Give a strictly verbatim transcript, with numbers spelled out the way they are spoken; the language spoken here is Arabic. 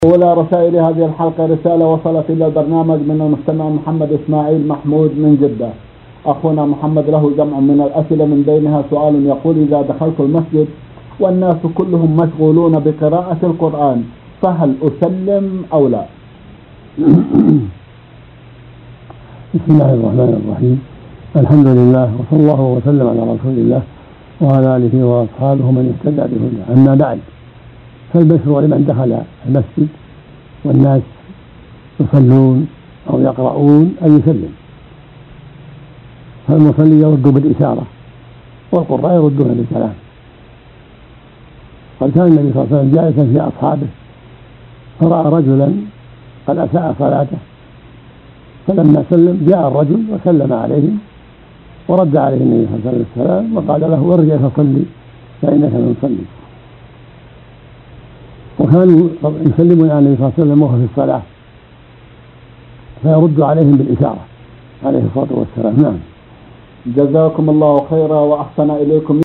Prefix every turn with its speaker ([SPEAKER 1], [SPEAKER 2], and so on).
[SPEAKER 1] أولى رسائل هذه الحلقة رسالة وصلت إلى البرنامج من المستمع محمد إسماعيل محمود من جدة. أخونا محمد له جمع من الأسئلة، من بينها سؤال يقول: إذا دخلت المسجد والناس كلهم مشغولون بقراءة القرآن فهل أسلم أو لا؟
[SPEAKER 2] بسم الله الرحمن الرحيم. الحمد لله وصلى الله وسلم على رسول الله وعلى آله وأصحابه من اهتدى بهداه. أما بعد، فالمشروع لمن دخل المسجد والناس يصلون أو يقرؤون أن يسلم، فالمصلي يرد بالإشارة والقراء يردون بالكلام. قد كان النبي صلى الله عليه وسلم جالسا في أصحابه فرأى رجلا قد أساء صلاته، فلما سلم جاء الرجل وسلم عليهم ورد عليه النبي صلى الله عليه وسلم السلام وقال له: ارجع فصلي فإنك لم تصلي. وكانوا يسلمون على النبي صلى الله عليه وسلم وهو في الصلاة فيرد عليهم بالإشارة عليه الصلاة والسلام. نعم.
[SPEAKER 1] جزاكم الله خيرا وأحسن إليكم.